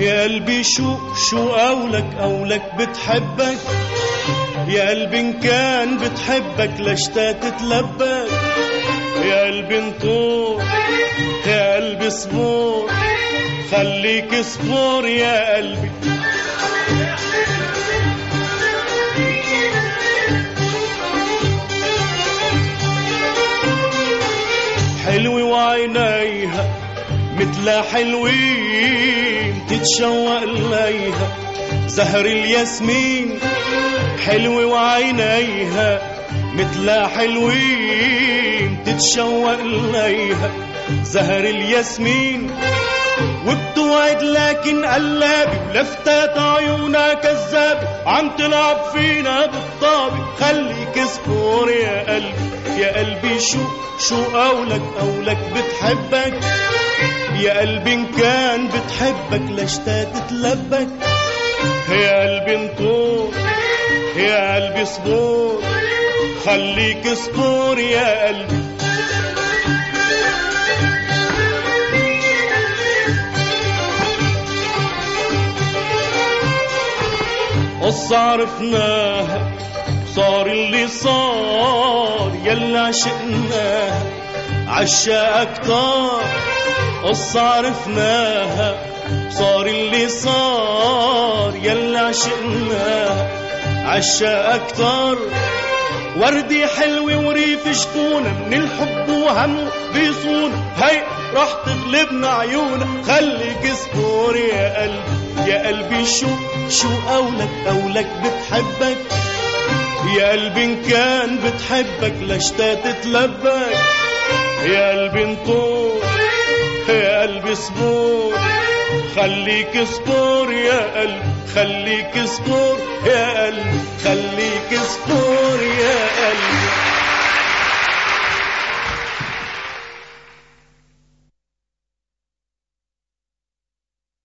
يا قلبي شو قولك بتحبك، يا قلبي إن كان بتحبك لشتا تتلبك، يا قلبي انطور يا قلبي صبور، خليك صبور يا قلبي. حلوة وعينيها مثل حلوين تتشوق إليها زهر الياسمين، حلوة وعينيها مثل حلوين تتشوق إليها زهر الياسمين، وبتوعد لكن قلابي ولفتات عيونها كذابة عم تلعب فينا بالطابة، خليك صبور يا قلبي يا قلبي. شو قولك بتحبك، يا قلبي إن كان بتحبك لشتا تتلبك، يا قلبي انطور يا قلبي صبور، خليك صبور يا قلبي. قصة عرفناها صار اللي صار يلا عشقناها عشاق أكتر، قصة عرفناها صار اللي صار يلا عشقناها عشاق أكتر، وردي حلوة وريف شكونة من الحب وهم بيصونة، هي راح تغلبنا عيونة، خليك صبور يا قلبي يا قلبي. شو قولك بتحبك، يا قلبي إن كان بتحبك لشتا تتلبك، يا قلبي انطور يا قلبي صبور، خليك صبور يا قلبي خليك صبور يا قلبي خليك صبور يا